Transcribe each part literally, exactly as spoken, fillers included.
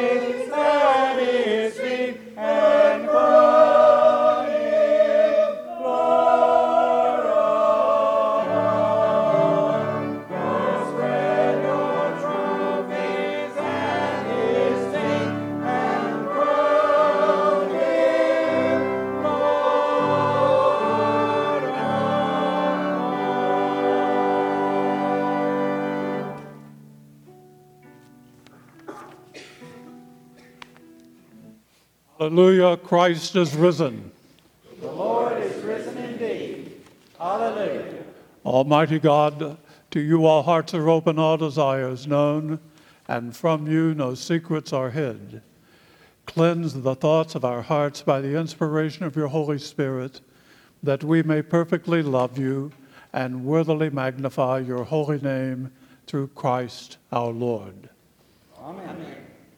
peace at his feet and crown him Lord of all. Go spread your trophies at his feet and crown him Lord of all. Hallelujah, Christ is risen. The Lord is risen indeed. Hallelujah. Almighty God, to you all hearts are open, all desires known, and from you no secrets are hid. Cleanse the thoughts of our hearts by the inspiration of your Holy Spirit, that we may perfectly love you and worthily magnify your holy name through Christ our Lord. Amen.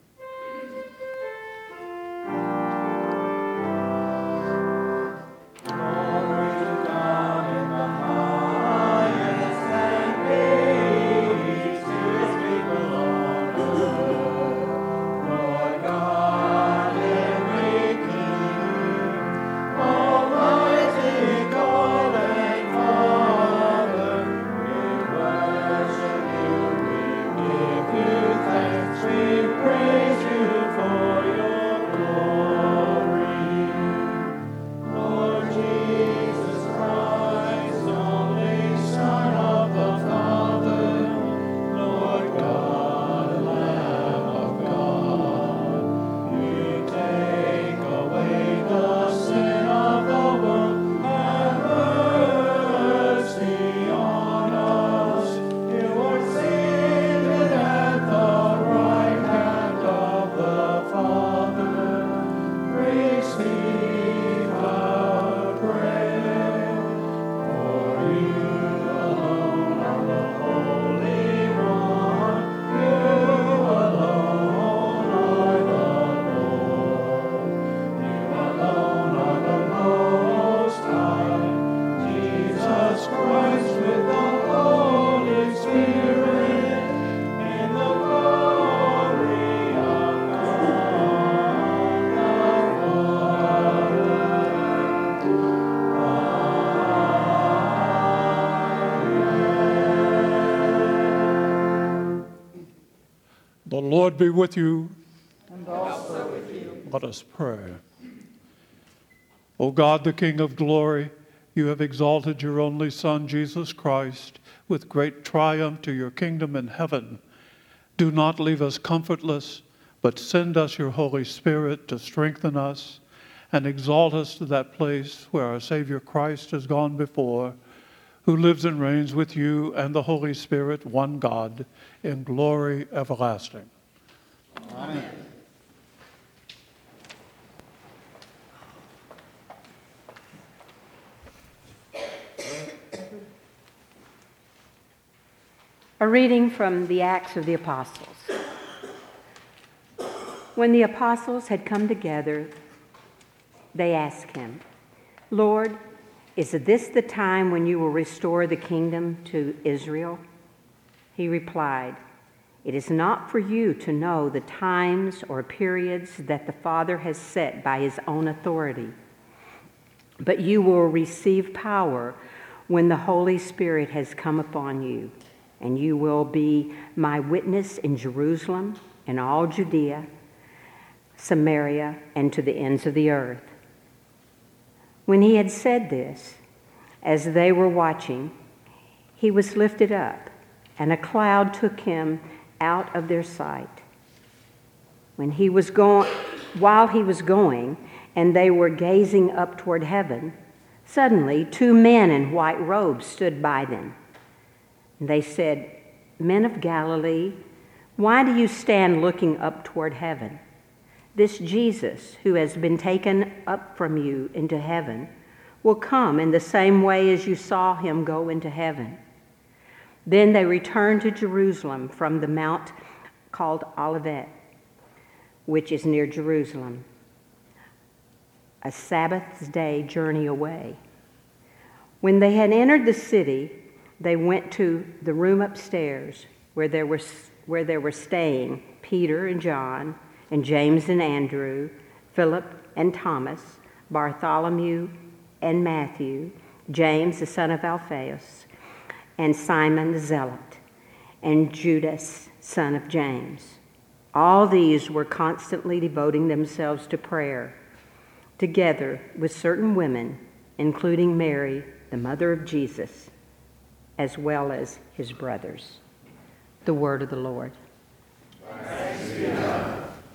The Lord be with you. And also with you. Let us pray. O God, the King of glory, you have exalted your only Son, Jesus Christ, with great triumph to your kingdom in heaven. Do not leave us comfortless, but send us your Holy Spirit to strengthen us and exalt us to that place where our Savior Christ has gone before, who lives and reigns with you and the Holy Spirit, one God, in glory everlasting. Amen. A reading from the Acts of the Apostles. When the apostles had come together, they asked him, "Lord, is this the time when you will restore the kingdom to Israel?" He replied, "It is not for you to know the times or periods that the Father has set by his own authority, but you will receive power when the Holy Spirit has come upon you, and you will be my witness in Jerusalem and all Judea, Samaria, and to the ends of the earth." When he had said this, as they were watching, he was lifted up, and a cloud took him out of their sight. When he was going, while he was going, and they were gazing up toward heaven, suddenly two men in white robes stood by them. They said, "Men of Galilee, why do you stand looking up toward heaven? This Jesus, who has been taken up from you into heaven, will come in the same way as you saw him go into heaven." Then they returned to Jerusalem from the mount called Olivet, which is near Jerusalem, a Sabbath day journey away. When they had entered the city, they went to the room upstairs where they were, where they were staying, Peter and John, and James and Andrew, Philip and Thomas, Bartholomew and Matthew, James the son of Alphaeus, and Simon the Zealot, and Judas, son of James. All these were constantly devoting themselves to prayer, together with certain women, including Mary, the mother of Jesus, as well as his brothers. The word of the Lord. Thanks be to God.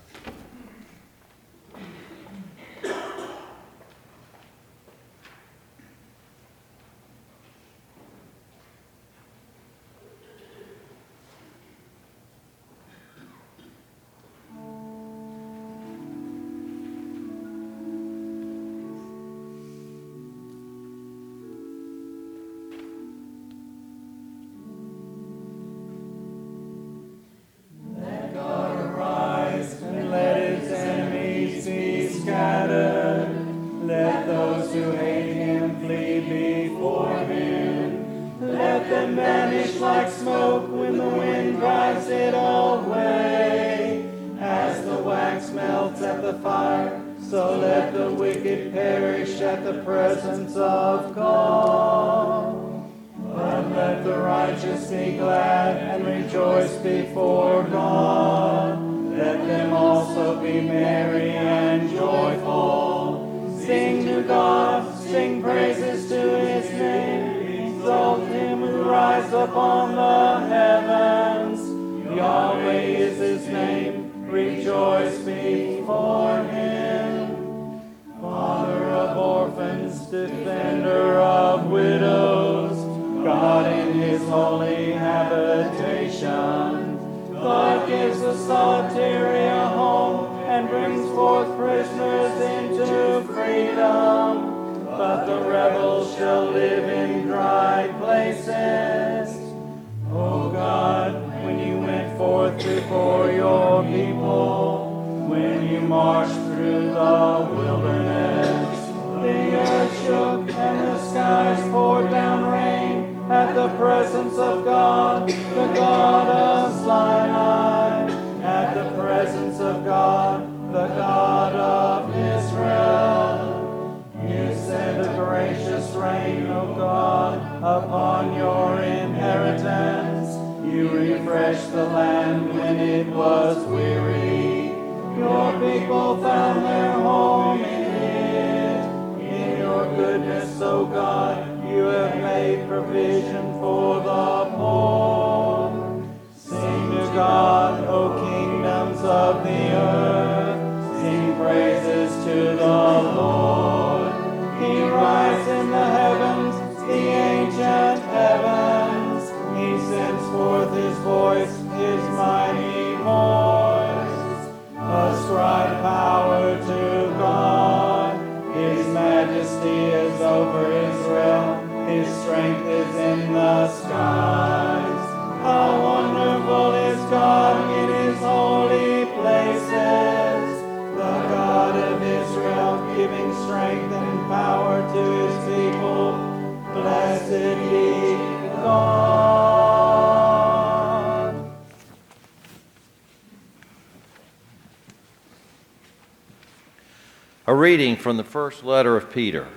A reading from the first letter of Peter.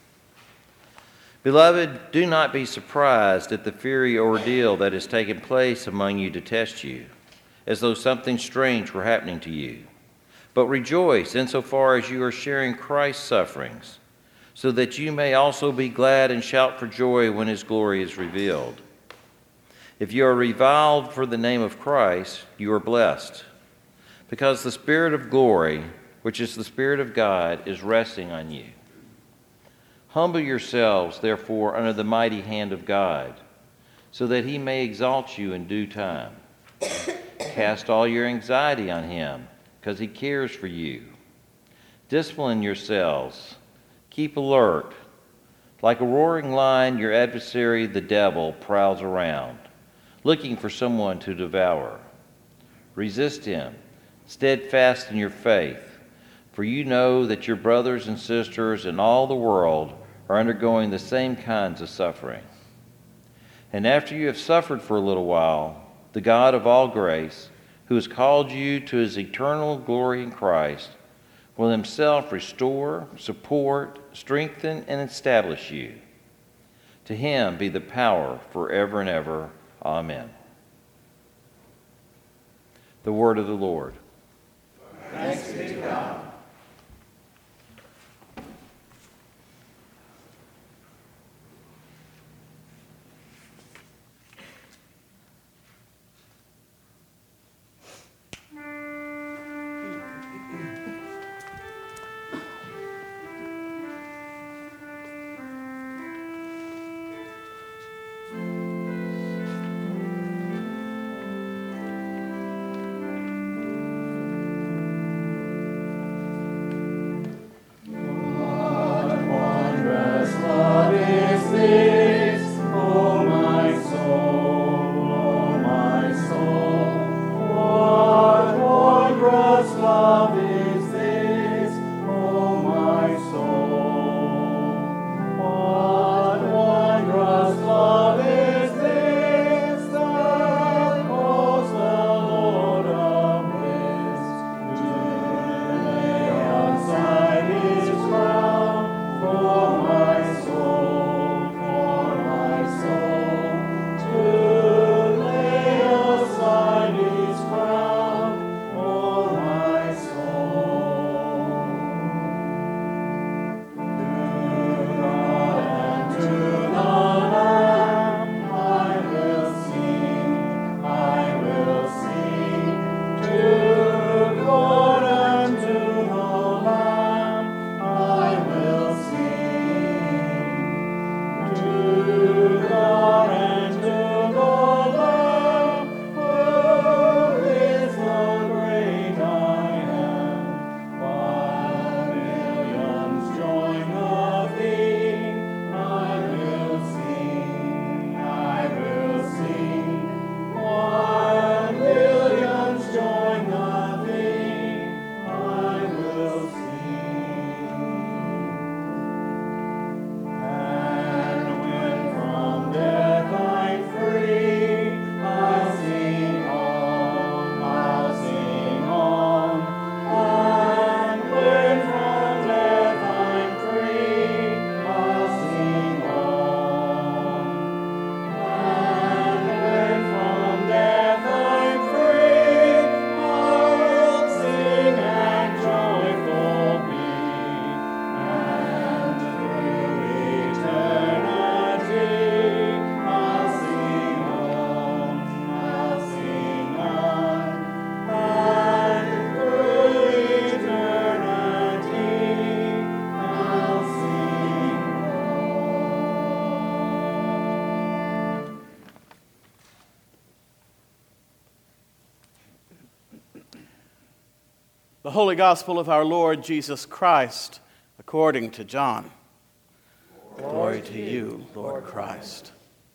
Beloved, do not be surprised at the fiery ordeal that has taken place among you to test you, as though something strange were happening to you. But rejoice insofar as you are sharing Christ's sufferings, so that you may also be glad and shout for joy when his glory is revealed. If you are reviled for the name of Christ, you are blessed, because the Spirit of glory, which is the Spirit of God, is resting on you. Humble yourselves, therefore, under the mighty hand of God, so that he may exalt you in due time. Cast all your anxiety on him, because he cares for you. Discipline yourselves. Keep alert. Like a roaring lion, your adversary, the devil, prowls around, looking for someone to devour. Resist him, steadfast in your faith, for you know that your brothers and sisters in all the world are undergoing the same kinds of suffering. And after you have suffered for a little while, the God of all grace, who has called you to his eternal glory in Christ, will himself restore, support, strengthen, and establish you. To him be the power forever and ever. Amen. The word of the Lord. Thanks be to God. The Holy Gospel of our Lord Jesus Christ, according to John. Glory to you, Lord Christ.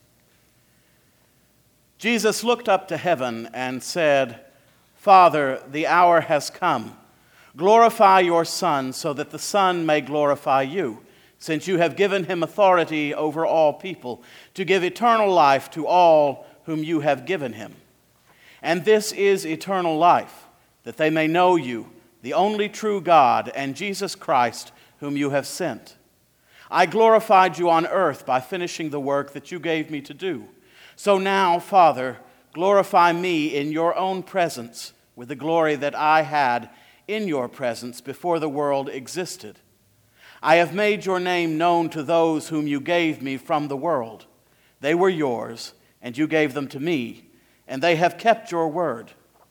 Jesus looked up to heaven and said, Father, the hour has come. Glorify your Son, so that the Son may glorify you, since you have given him authority over all people, to give eternal life to all whom you have given him. And this is eternal life, that they may know you, the only true God, and Jesus Christ, whom you have sent. I glorified you on earth by finishing the work that you gave me to do. So now, Father, glorify me in your own presence with the glory that I had in your presence before the world existed. I have made your name known to those whom you gave me from the world. They were yours, and you gave them to me, and they have kept your word.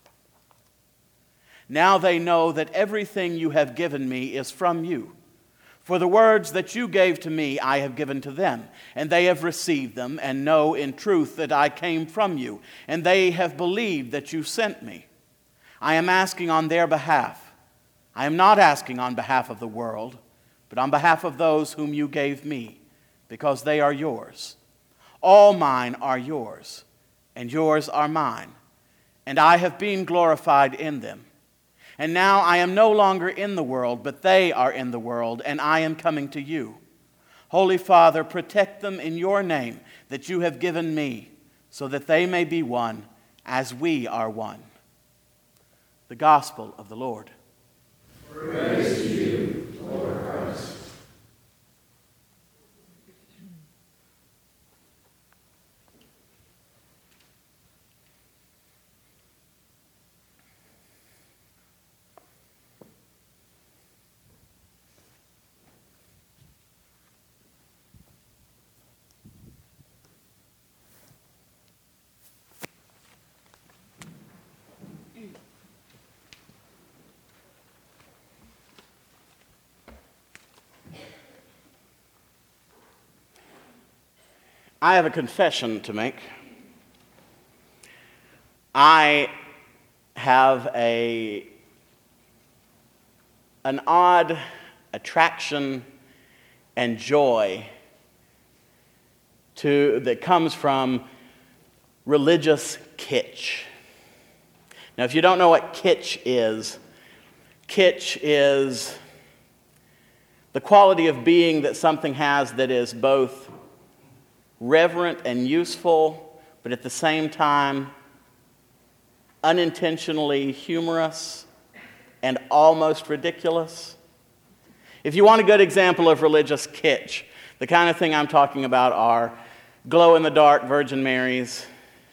Now they know that everything you have given me is from you. For the words that you gave to me I have given to them, and they have received them, and know in truth that I came from you, and they have believed that you sent me. I am asking on their behalf. I am not asking on behalf of the world, but on behalf of those whom you gave me, because they are yours. All mine are yours, and yours are mine, and I have been glorified in them. And now I am no longer in the world, but they are in the world, and I am coming to you. Holy Father, protect them in your name that you have given me, so that they may be one as we are one. The gospel of the Lord. Praise to you, Lord Christ. I have a confession to make. I have a an odd attraction and joy to that comes from religious kitsch. Now, if you don't know what kitsch is, kitsch is the quality of being that something has that is both reverent and useful, but at the same time unintentionally humorous and almost ridiculous. If you want a good example of religious kitsch, the kind of thing I'm talking about are glow-in-the-dark Virgin Marys,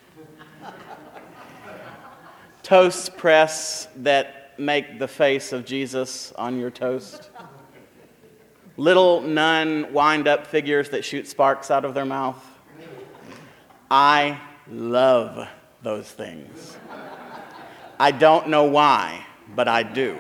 toast press that make the face of Jesus on your toast, little nun wind-up figures that shoot sparks out of their mouth. I love those things. I don't know why, but I do.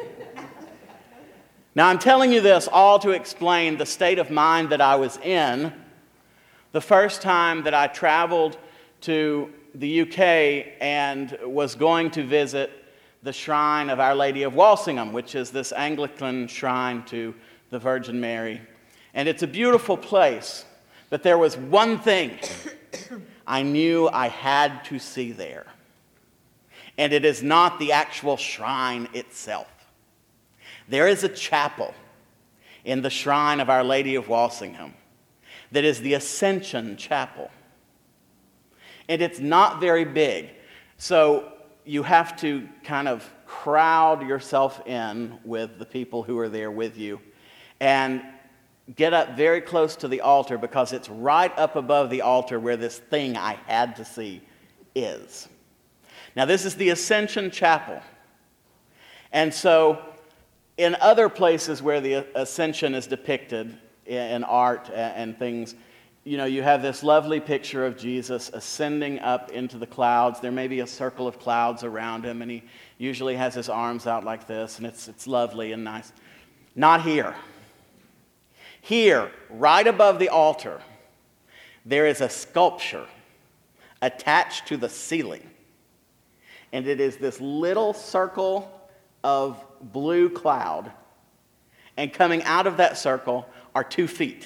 Now, I'm telling you this all to explain the state of mind that I was in the first time that I traveled to the U K and was going to visit the shrine of Our Lady of Walsingham, which is this Anglican shrine to the Virgin Mary. And it's a beautiful place, but there was one thing I knew I had to see there. And it is not the actual shrine itself. There is a chapel in the shrine of Our Lady of Walsingham that is the Ascension Chapel. And it's not very big, so you have to kind of crowd yourself in with the people who are there with you and get up very close to the altar, because it's right up above the altar where this thing I had to see is. Now, this is the Ascension Chapel. And so, in other places where the Ascension is depicted in art and things, you know, you have this lovely picture of Jesus ascending up into the clouds. There may be a circle of clouds around him, and he usually has his arms out like this, and it's, it's lovely and nice. Not here. Here, right above the altar, there is a sculpture attached to the ceiling. And it is this little circle of blue cloud. And coming out of that circle are two feet.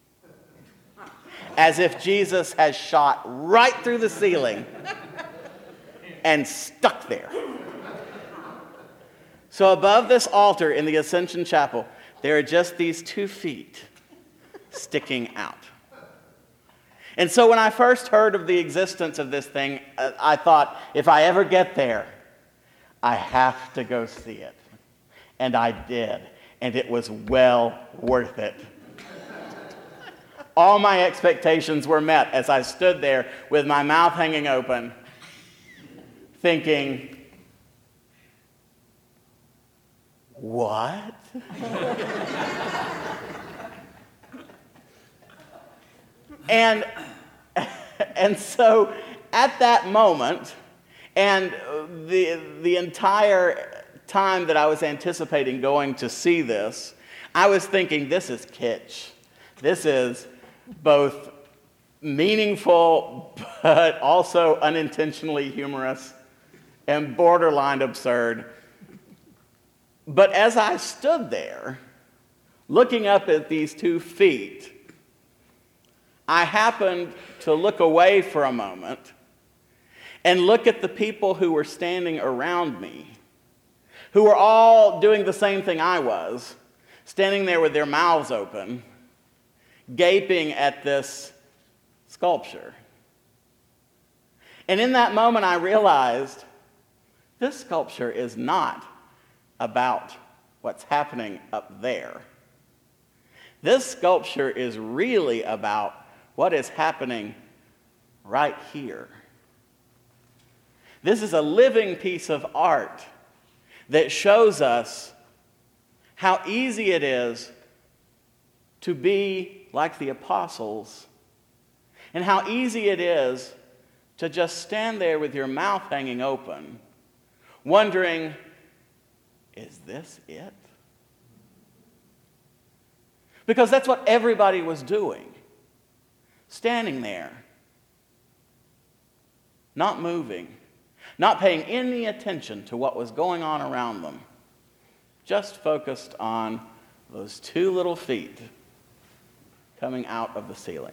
As if Jesus has shot right through the ceiling and stuck there. So above this altar in the Ascension Chapel, there are just these two feet sticking out. And so when I first heard of the existence of this thing, I thought, if I ever get there, I have to go see it. And I did. And it was well worth it. All my expectations were met as I stood there with my mouth hanging open, thinking, what? and, and so at that moment, and the, the entire time that I was anticipating going to see this, I was thinking, this is kitsch. This is both meaningful, but also unintentionally humorous and borderline absurd. But as I stood there, looking up at these two feet, I happened to look away for a moment and look at the people who were standing around me, who were all doing the same thing I was, standing there with their mouths open, gaping at this sculpture. And in that moment, I realized This sculpture is not about what's happening up there. This sculpture is really about what is happening right here. This is a living piece of art that shows us how easy it is to be like the apostles, and how easy it is to just stand there with your mouth hanging open, wondering, is this it? Because that's what everybody was doing. Standing there, not moving, not paying any attention to what was going on around them, just focused on those two little feet coming out of the ceiling.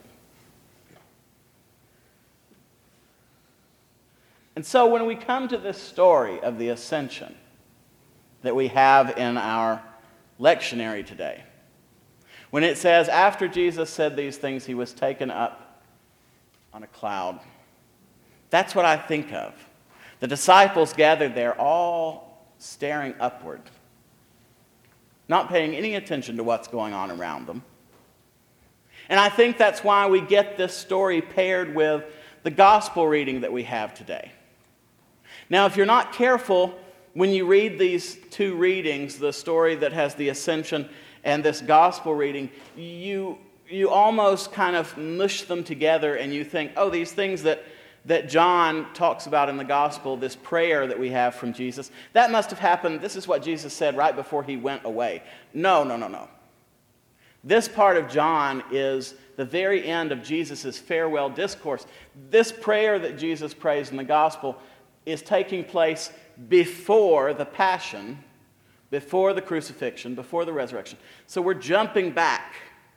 And so when we come to this story of the ascension that we have in our lectionary today, when it says, after Jesus said these things, he was taken up on a cloud, that's what I think of. The disciples gathered there, all staring upward, not paying any attention to what's going on around them. And I think that's why we get this story paired with the gospel reading that we have today. Now, if you're not careful, when you read these two readings, the story that has the ascension and this gospel reading, you, you almost kind of mush them together and you think, oh, these things that, that John talks about in the gospel, this prayer that we have from Jesus, that must have happened, this is what Jesus said right before he went away. No, no, no, no. This part of John is the very end of Jesus' farewell discourse. This prayer that Jesus prays in the gospel is taking place before the passion, before the crucifixion, before the resurrection. So we're jumping back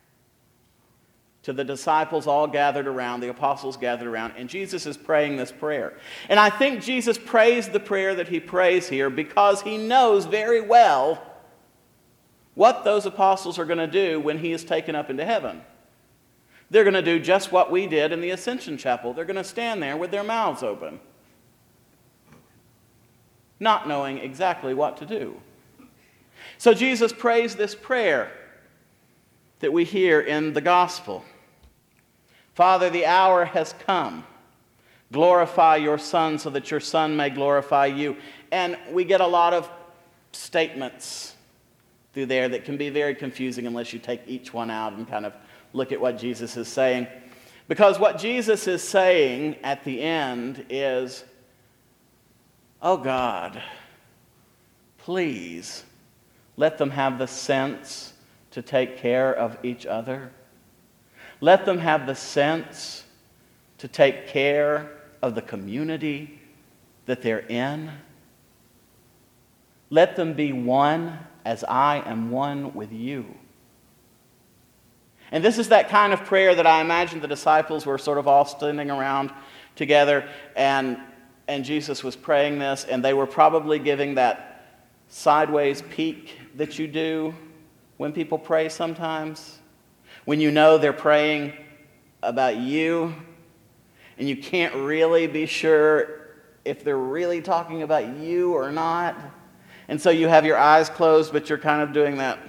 to the disciples all gathered around, the apostles gathered around, and Jesus is praying this prayer. And I think Jesus prays the prayer that he prays here because he knows very well what those apostles are going to do when he is taken up into heaven. They're going to do just what we did in the Ascension Chapel. They're going to stand there with their mouths open, not knowing exactly what to do. So Jesus prays this prayer that we hear in the gospel. Father, the hour has come. Glorify your Son so that your Son may glorify you. And we get a lot of statements through there that can be very confusing unless you take each one out and kind of look at what Jesus is saying. Because what Jesus is saying at the end is, oh God, please let them have the sense to take care of each other. Let them have the sense to take care of the community that they're in. Let them be one as I am one with you. And this is that kind of prayer that I imagine the disciples were sort of all standing around together, and, and Jesus was praying this, and they were probably giving that sideways peek that you do when people pray sometimes. When you know they're praying about you, and you can't really be sure if they're really talking about you or not. And so you have your eyes closed, but you're kind of doing that.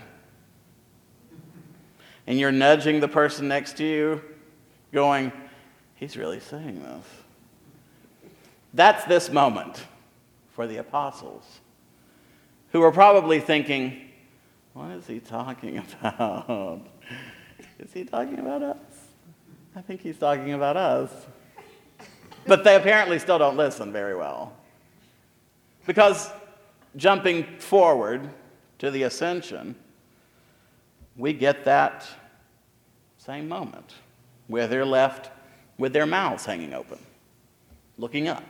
And you're nudging the person next to you, going, he's really saying this. That's this moment for the apostles, who are probably thinking, what is he talking about? Is he talking about us? I think he's talking about us. But they apparently still don't listen very well. Because jumping forward to the ascension, we get that same moment where they're left with their mouths hanging open, looking up.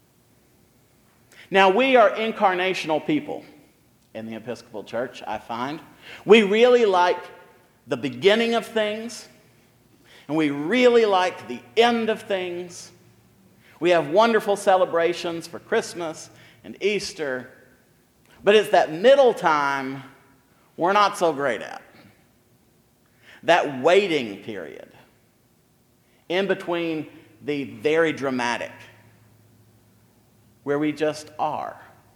Now, we are incarnational people in the Episcopal Church, I find. We really like the beginning of things, and we really like the end of things. We have wonderful celebrations for Christmas and Easter, but it's that middle time we're not so great at. That waiting period in between the very dramatic, where we just are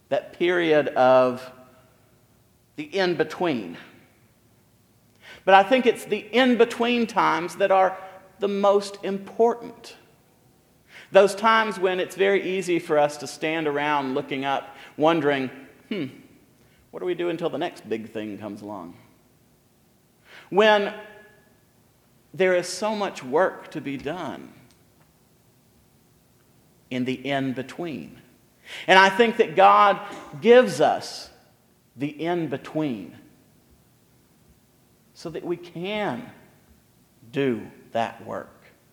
that period of the in-between. But I think it's the in-between times that are the most important. Those times when it's very easy for us to stand around looking up, wondering, hmm, what do we do until the next big thing comes along? When there is so much work to be done in the in-between. And I think that God gives us the in-between so that we can do that work.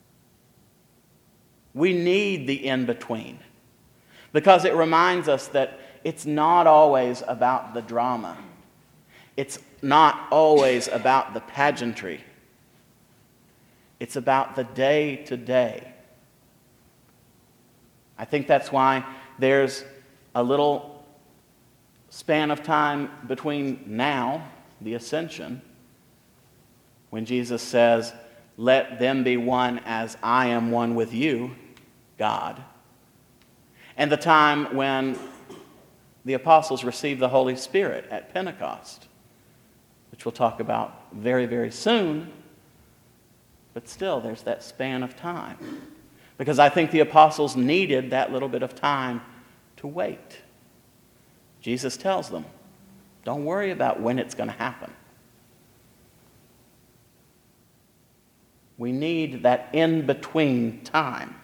We need the in-between because it reminds us that it's not always about the drama. It's not always about the pageantry. It's about the day-to-day. I think that's why there's a little span of time between now, the ascension, when Jesus says, "Let them be one as I am one with you, God," and the time when the apostles received the Holy Spirit at Pentecost, which we'll talk about very, very soon, but still there's that span of time. Because I think the apostles needed that little bit of time to wait. Jesus tells them, don't worry about when it's going to happen. We need that in-between time.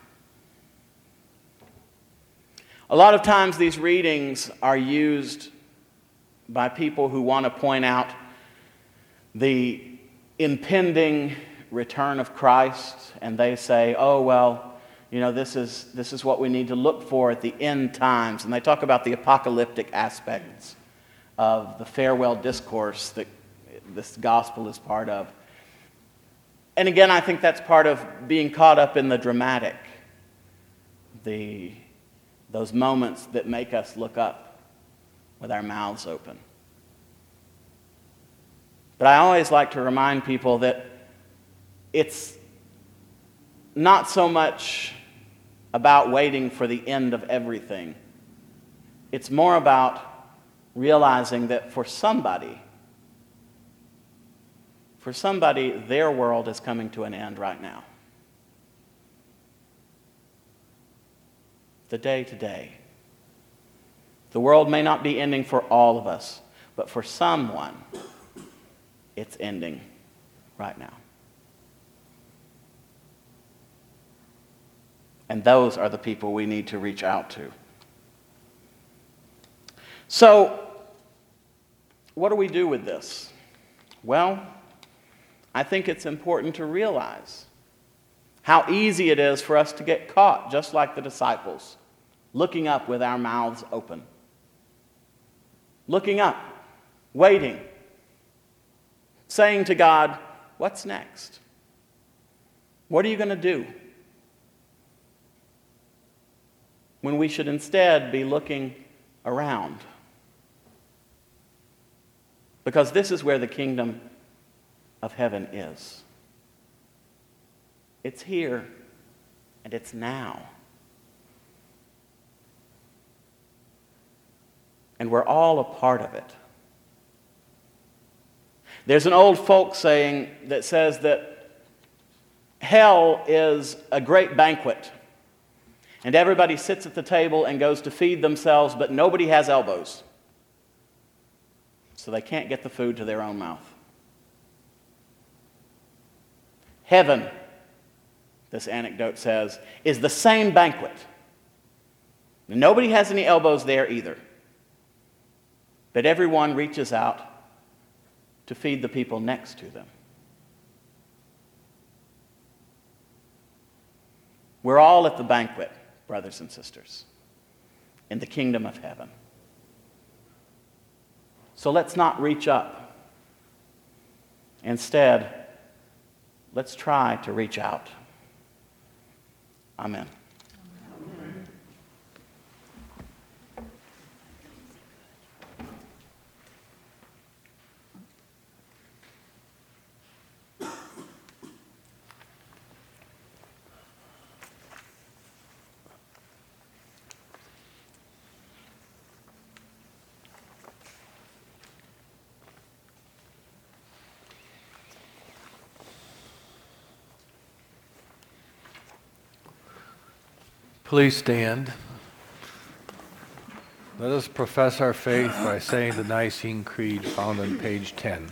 A lot of times these readings are used by people who want to point out the impending return of Christ, and they say, oh, well, you know, this is, this is what we need to look for at the end times. And they talk about the apocalyptic aspects of the farewell discourse that this gospel is part of. And again, I think that's part of being caught up in the dramatic, the, those moments that make us look up with our mouths open. But I always like to remind people that it's not so much about waiting for the end of everything. It's more about realizing that for somebody, for somebody, their world is coming to an end right now. The day to day. The world may not be ending for all of us, but for someone, it's ending right now. And those are the people we need to reach out to. So, what do we do with this? Well, I think it's important to realize how easy it is for us to get caught, just like the disciples, looking up with our mouths open. Looking up, waiting, saying to God, what's next? What are you going to do? When we should instead be looking around. Because this is where the kingdom of heaven is. It's here and it's now. And we're all a part of it. There's an old folk saying that says that hell is a great banquet. And everybody sits at the table and goes to feed themselves, but nobody has elbows. So they can't get the food to their own mouth. Heaven, this anecdote says, is the same banquet. Nobody has any elbows there either. But everyone reaches out to feed the people next to them. We're all at the banquet, brothers and sisters, in the kingdom of heaven. So let's not reach up. Instead, let's try to reach out. Amen. Please stand. Let us profess our faith by saying the Nicene Creed found on page ten.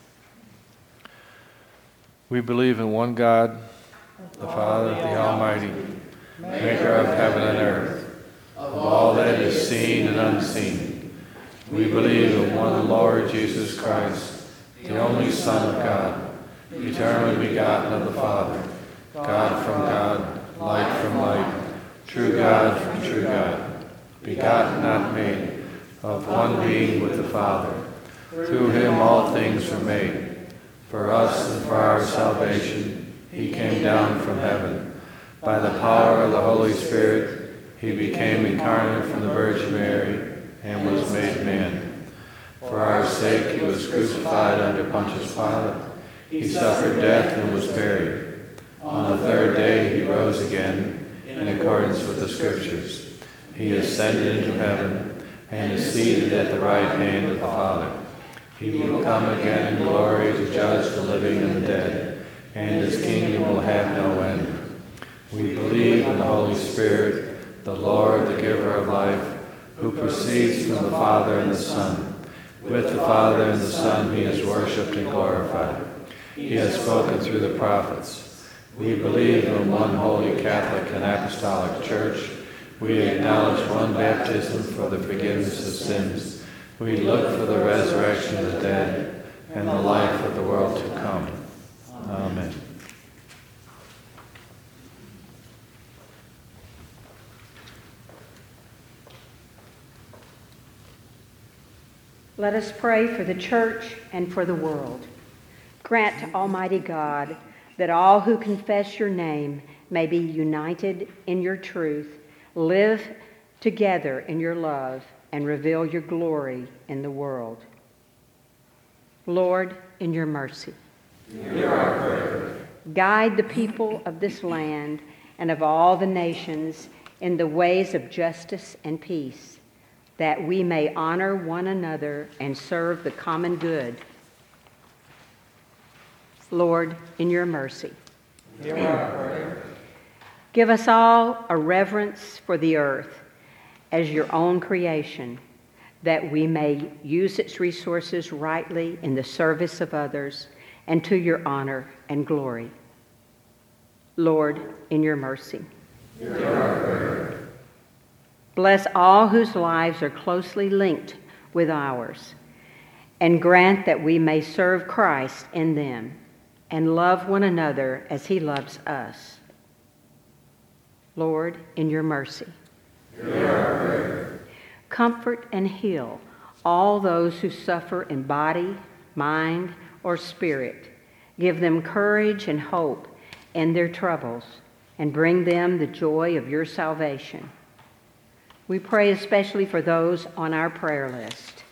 We believe in one God, the Father, the Almighty, maker of heaven and earth, of all that is seen and unseen. We believe in one Lord Jesus Christ, the only Son of God, eternally begotten of the Father, God from God, light from light, true God from true God, begotten, not made, of one being with the Father. Through him all things were made. For us and for our salvation, he came down from heaven. By the power of the Holy Spirit, he became incarnate from the Virgin Mary and was made man. For our sake, he was crucified under Pontius Pilate. He suffered death and was buried. On the third day, he rose again in accordance with the Scriptures. He ascended into heaven and is seated at the right hand of the Father. He will come again in glory to judge the living and the dead, and his kingdom will have no end. We believe in the Holy Spirit, the Lord, the giver of life, who proceeds from the Father and the Son. With the Father and the Son he is worshipped and glorified. He has spoken through the prophets. We believe in one holy Catholic and Apostolic Church. We acknowledge one baptism for the forgiveness of sins. We look for the resurrection of the dead and the life of the world to come. Amen. Let us pray for the church and for the world. Grant, Almighty God, that all who confess your name may be united in your truth, live together in your love, and reveal your glory in the world. Lord, in your mercy, Hear our prayer. guide the people of this land and of all the nations in the ways of justice and peace, that we may honor one another and serve the common good. Lord, in your mercy, Hear our prayer. give us all a reverence for the earth as your own creation, that we may use its resources rightly in the service of others and to your honor and glory. Lord, in your mercy, Hear our prayer. bless all whose lives are closely linked with ours, and grant that we may serve Christ in them and love one another as he loves us. Lord, in your mercy, Hear our prayer. comfort and heal all those who suffer in body, mind, or spirit. Give them courage and hope in their troubles, and bring them the joy of your salvation. We pray especially for those on our prayer list.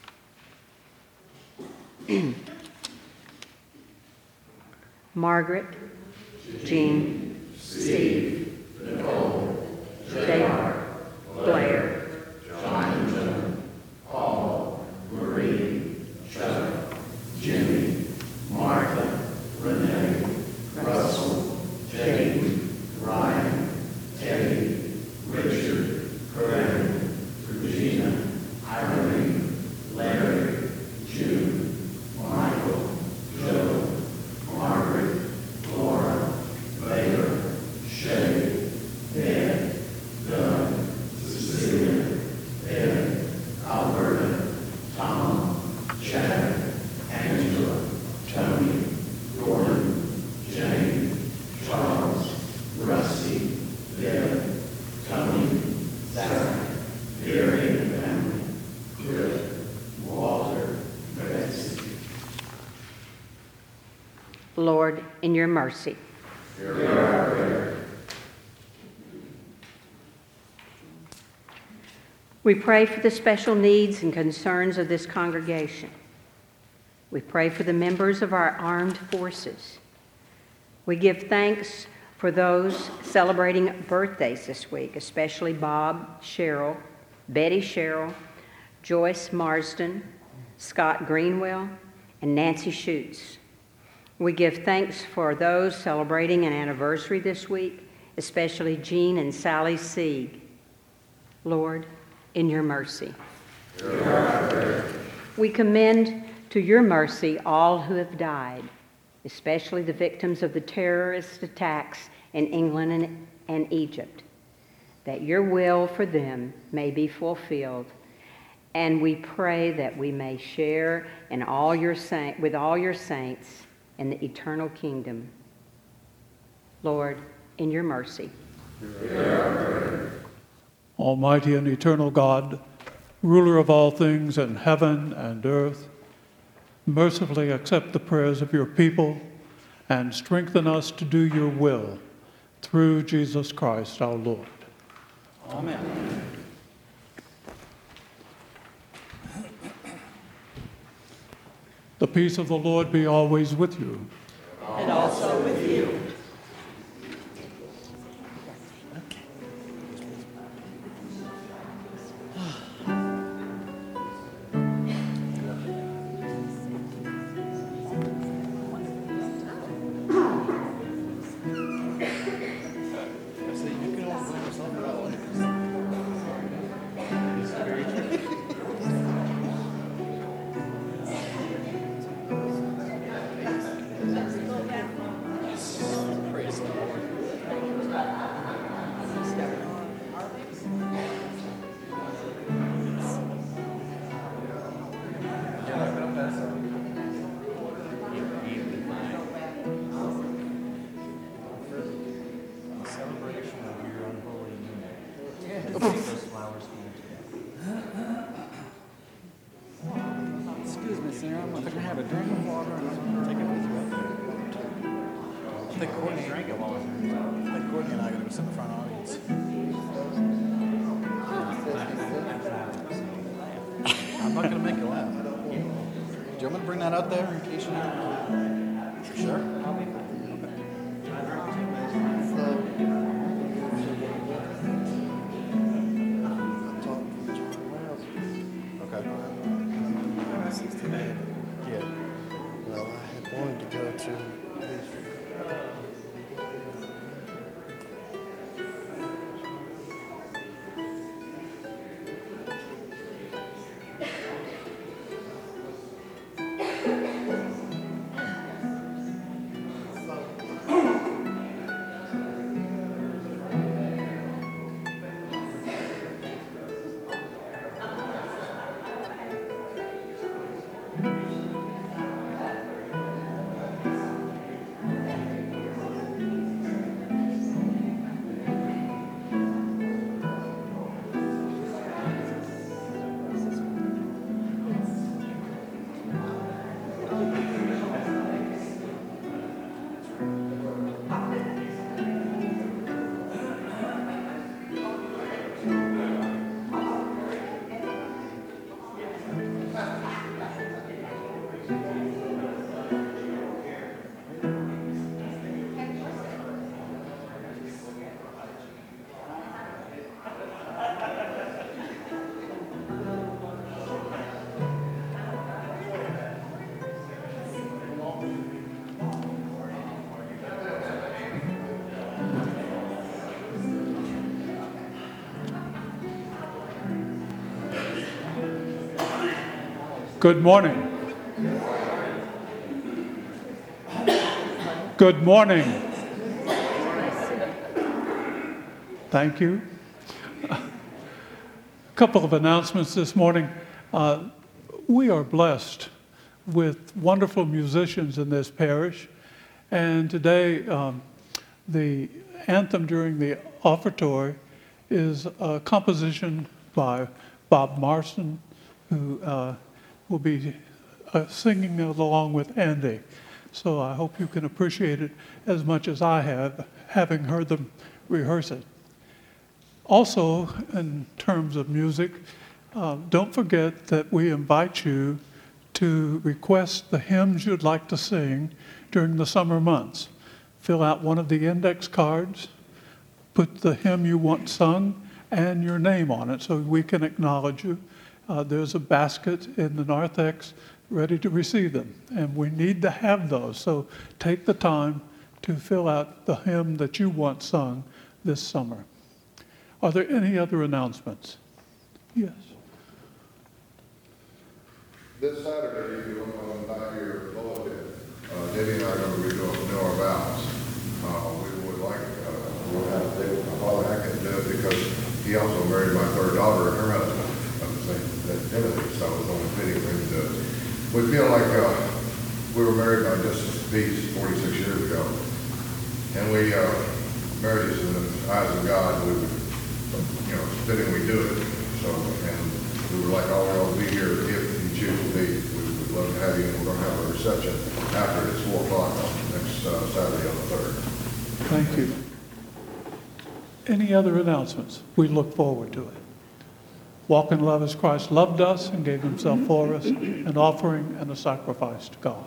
Margaret, Jean, Steve, Nicole, J R, Blair, Jonathan, Paul, Marie, Chuck, Jimmy, Martha, Renee, Russell, James, Ryan, Teddy, Richard, Corinne, Regina, Irene, Larry, June, Michael, Joe, Margaret, Laura, Baylor, Shay, Ed, Doug, Cecilia, Ed, Alberta, Tom, Chad, Angela, Tony, Gordon, Jane, Charles, Rusty, Deb, Tony, Zach, Gary and family, Chris, Walter, Betsy. Lord, in your mercy. Hear our prayer. We pray for the special needs and concerns of this congregation. We pray for the members of our armed forces. We give thanks for those celebrating birthdays this week, especially Bob, Cheryl, Betty Sherrill, Joyce Marsden, Scott Greenwell, and Nancy Schutz. We give thanks for those celebrating an anniversary this week, especially Jean and Sally Sieg. Lord, in your mercy. We commend to your mercy all who have died, especially the victims of the terrorist attacks in England and, and Egypt, that your will for them may be fulfilled. And we pray that we may share in all your saint, with all your saints in the eternal kingdom. Lord, in your mercy. Almighty and eternal God, ruler of all things in heaven and earth, mercifully accept the prayers of your people and strengthen us to do your will through Jesus Christ our Lord. Amen. The peace of the Lord be always with you. And also with you. Excuse me, sir. I'm going to have a drink of water and I'm going to take it with you. I think Courtney drank it while I was here. I think Courtney and I are going to sit in the front audience. I'm not going to make you laugh. Do you want me to bring that out there in case you need it? Sure. Yeah. Well, I had wanted to go to Good morning. Good morning. Thank you. A couple of announcements this morning. Uh, we are blessed with wonderful musicians in this parish, and today um, the anthem during the offertory is a composition by Bob Marston, who uh, will be uh, singing along with Andy. So I hope you can appreciate it as much as I have, having heard them rehearse it. Also, in terms of music, uh, don't forget that we invite you to request the hymns you'd like to sing during the summer months. Fill out one of the index cards, put the hymn you want sung and your name on it so we can acknowledge you. Uh, there's a basket in the narthex ready to receive them, and we need to have those. So take the time to fill out the hymn that you want sung this summer. Are there any other announcements? Yes. This Saturday, if you look on the back of your bulletin, uh, Debbie and I are going to be doing know our vows. Uh, we would like, uh, we'll have David, Father Hackett do it because he also married my third daughter and her husband of the same, that Timothy, so it's only fitting for him to do it. We feel like uh, we were married by Justice Peace forty-six years ago, and we, uh, marriage is in the eyes of God. We would, you know, it's fitting we do it. So, and we would like all y'all to be here if you choose to be. We would love to have you, and we're going to have a reception after it's four o'clock on next uh, Saturday on the third. Thank you. Any other announcements? We look forward to it. Walk in love as Christ loved us and gave himself for us, an offering and a sacrifice to God.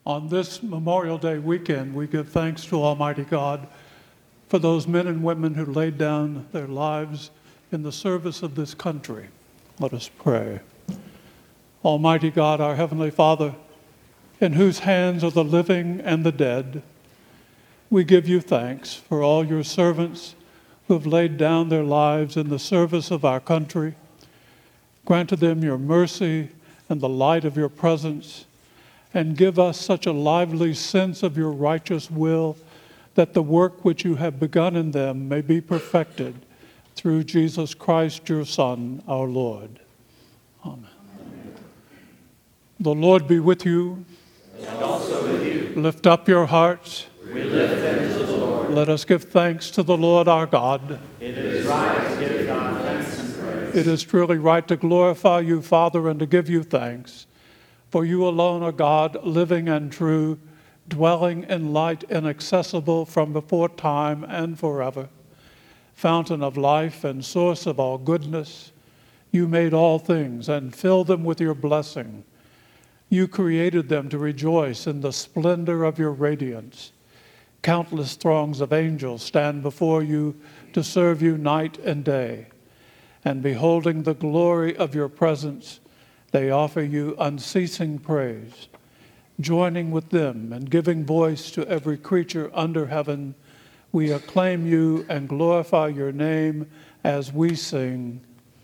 On this Memorial Day weekend, we give thanks to Almighty God for those men and women who laid down their lives in the service of this country. Let us pray. Almighty God, our Heavenly Father, in whose hands are the living and the dead, we give you thanks for all your servants who have laid down their lives in the service of our country. Grant to them your mercy and the light of your presence, and give us such a lively sense of your righteous will that the work which you have begun in them may be perfected through Jesus Christ, your Son, our Lord. Amen. Amen. The Lord be with you. And also with you. Lift up your hearts. We lift them to the Lord. Let us give thanks to the Lord our God. It is right to give God thanks and praise. It is truly right to glorify you, Father, and to give you thanks. For you alone are God, living and true, dwelling in light inaccessible from before time and forever. Fountain of life and source of all goodness, you made all things and filled them with your blessing. You created them to rejoice in the splendor of your radiance. Countless throngs of angels stand before you to serve you night and day. And beholding the glory of your presence, they offer you unceasing praise. Joining with them and giving voice to every creature under heaven, we acclaim you and glorify your name as we sing.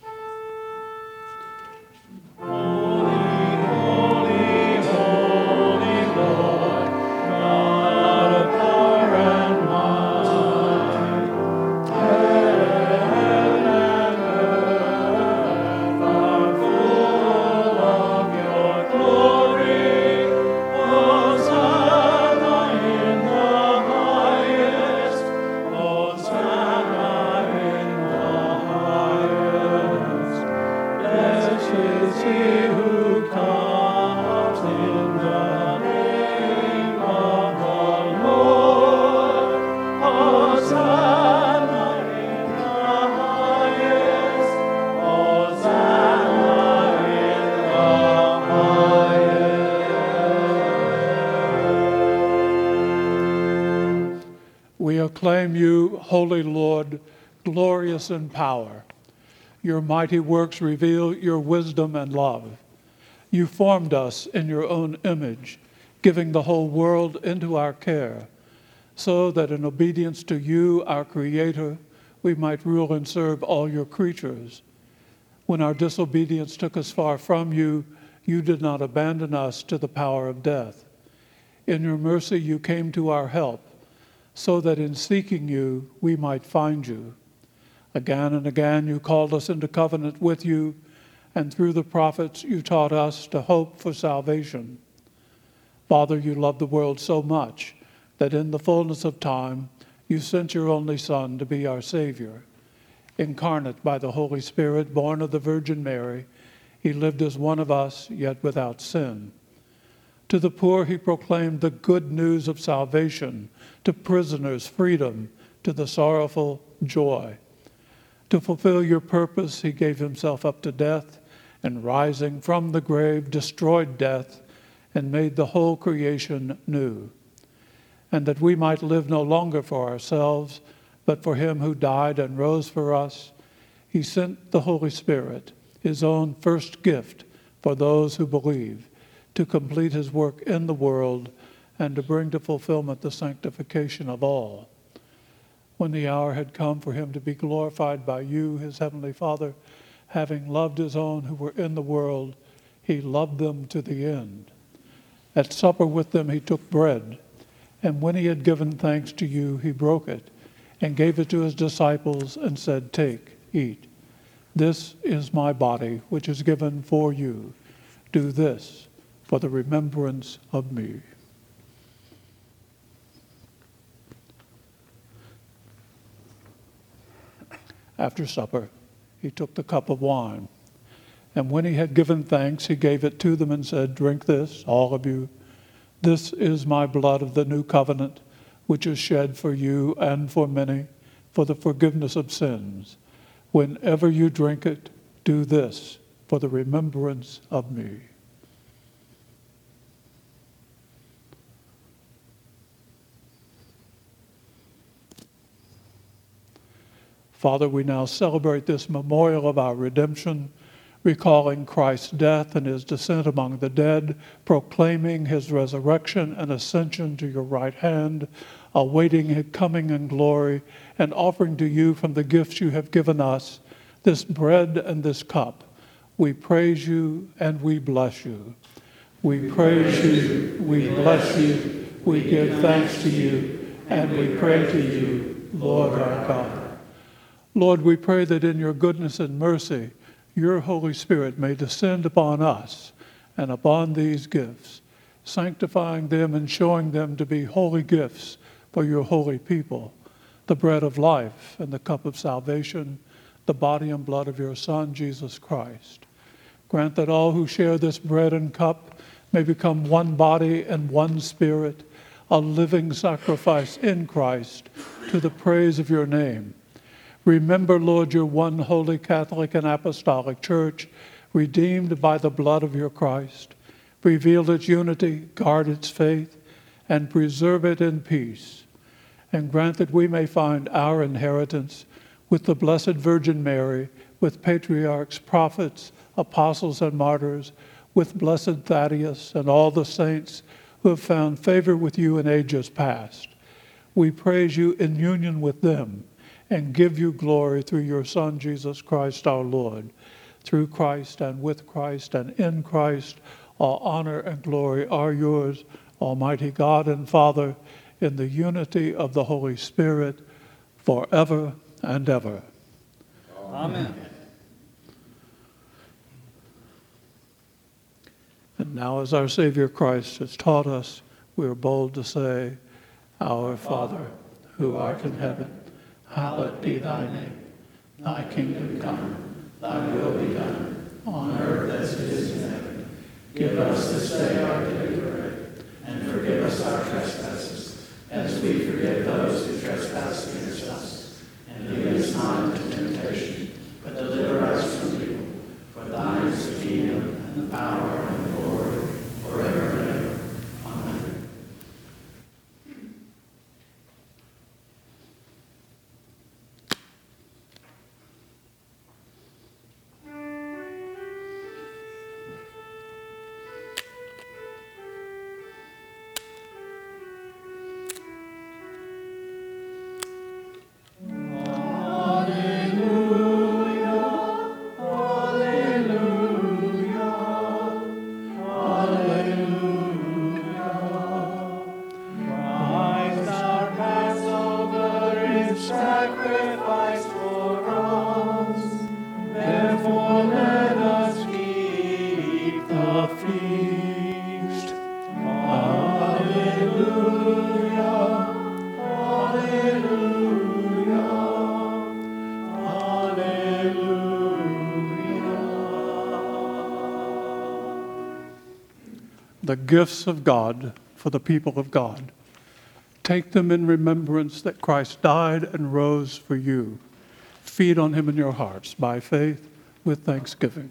We acclaim you, Holy Lord, glorious in power. Your mighty works reveal your wisdom and love. You formed us in your own image, giving the whole world into our care, so that in obedience to you, our Creator, we might rule and serve all your creatures. When our disobedience took us far from you, you did not abandon us to the power of death. In your mercy, you came to our help, so that in seeking you, we might find you. Again and again, you called us into covenant with you, and through the prophets, you taught us to hope for salvation. Father, you loved the world so much that in the fullness of time, you sent your only Son to be our Savior. Incarnate by the Holy Spirit, born of the Virgin Mary, he lived as one of us, yet without sin. To the poor, he proclaimed the good news of salvation, to prisoners, freedom, to the sorrowful, joy. To fulfill your purpose, he gave himself up to death, and rising from the grave, destroyed death, and made the whole creation new. And that we might live no longer for ourselves, but for him who died and rose for us, he sent the Holy Spirit, his own first gift for those who believe, to complete his work in the world and to bring to fulfillment the sanctification of all. When the hour had come for him to be glorified by you, his heavenly Father, having loved his own who were in the world, he loved them to the end. At supper with them he took bread, and when he had given thanks to you, he broke it and gave it to his disciples and said, "Take, eat. This is my body, which is given for you. Do this for the remembrance of me." After supper, he took the cup of wine, and when he had given thanks, he gave it to them and said, "Drink this, all of you. This is my blood of the new covenant, which is shed for you and for many for the forgiveness of sins. Whenever you drink it, do this for the remembrance of me." Father, we now celebrate this memorial of our redemption, recalling Christ's death and his descent among the dead, proclaiming his resurrection and ascension to your right hand, awaiting his coming in glory, and offering to you from the gifts you have given us this bread and this cup. We praise you and we bless you. We praise you, we bless you, we give thanks to you, and we pray to you, Lord our God. Lord, we pray that in your goodness and mercy, your Holy Spirit may descend upon us and upon these gifts, sanctifying them and showing them to be holy gifts for your holy people, the bread of life and the cup of salvation, the body and blood of your Son, Jesus Christ. Grant that all who share this bread and cup may become one body and one spirit, a living sacrifice in Christ to the praise of your name. Remember, Lord, your one holy Catholic and Apostolic Church, redeemed by the blood of your Christ. Reveal its unity, guard its faith, and preserve it in peace. And grant that we may find our inheritance with the Blessed Virgin Mary, with patriarchs, prophets, apostles, and martyrs, with blessed Thaddeus and all the saints who have found favor with you in ages past. We praise you in union with them and give you glory through your Son, Jesus Christ our Lord. Through Christ and with Christ and in Christ, all honor and glory are yours, Almighty God and Father, in the unity of the Holy Spirit, forever and ever. Amen. And now, as our Savior Christ has taught us, we are bold to say, Our Father, who art in heaven, hallowed be thy name. Thy kingdom come, thy will be done, on earth as it is in heaven. Give us this day our daily bread, and forgive us our trespasses, as we forgive those who trespass against us. And lead us not into temptation, but deliver us from evil. For thine is the kingdom, and the power, and the glory, forever and ever. Amen. Christ our Passover is sacrificed for us. Therefore let us keep the feast. Alleluia. Alleluia. Alleluia. The gifts of God for the people of God. Take them in remembrance that Christ died and rose for you. Feed on him in your hearts by faith with thanksgiving.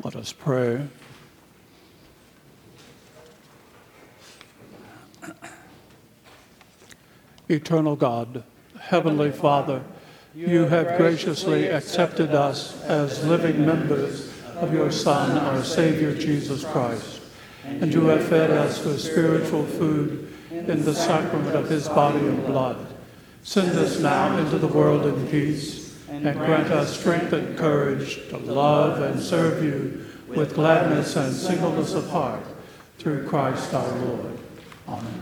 Let us pray. Eternal God, Heavenly Father, you have graciously accepted us as living members of your Son, our Savior, Jesus Christ, and you have fed us with spiritual food in the sacrament of his body and blood. Send us now into the world in peace, and grant us strength and courage to love and serve you with gladness and singleness of heart, through Christ our Lord. Amen.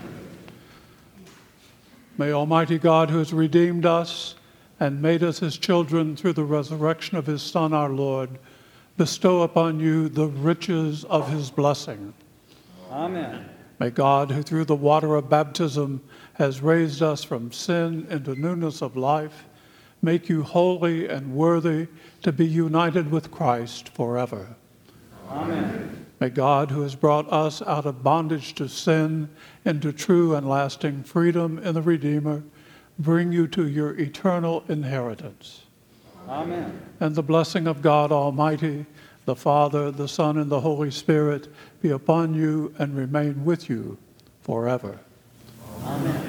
May Almighty God, who has redeemed us and made us his children through the resurrection of his Son, our Lord, bestow upon you the riches of his blessing. Amen. May God, who through the water of baptism has raised us from sin into newness of life, make you holy and worthy to be united with Christ forever. Amen. May God, who has brought us out of bondage to sin into true and lasting freedom in the Redeemer, bring you to your eternal inheritance. Amen. And the blessing of God Almighty, the Father, the Son, and the Holy Spirit be upon you and remain with you forever. Amen.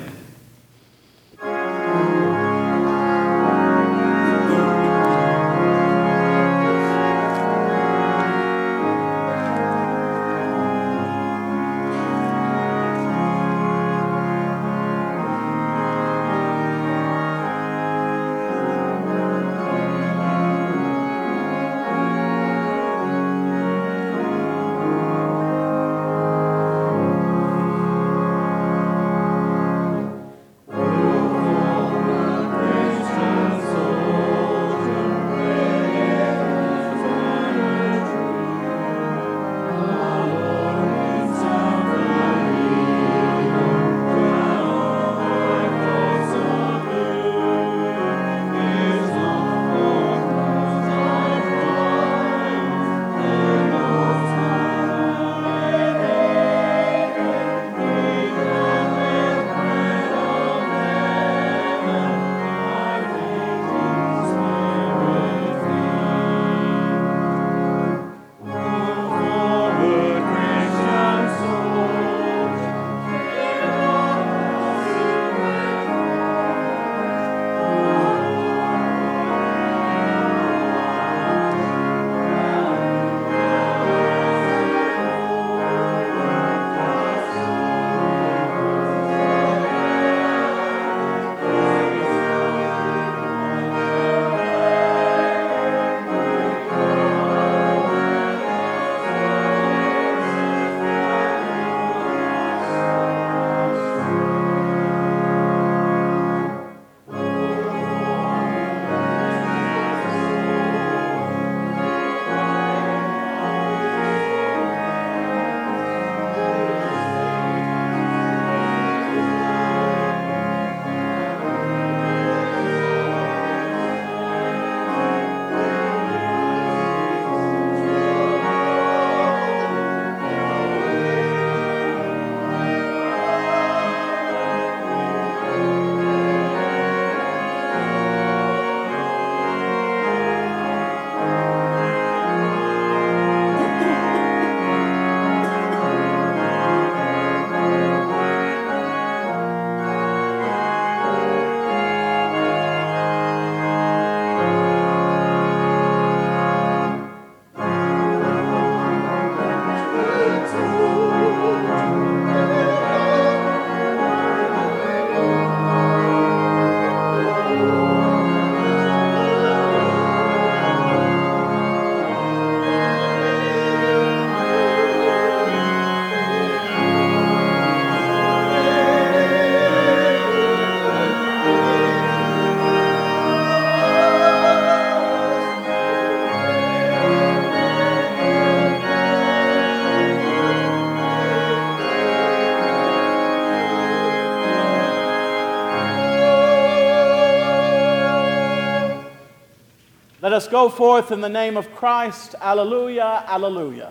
Let us go forth in the name of Christ. Alleluia, alleluia.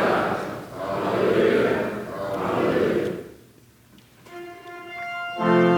Alleluia, alleluia.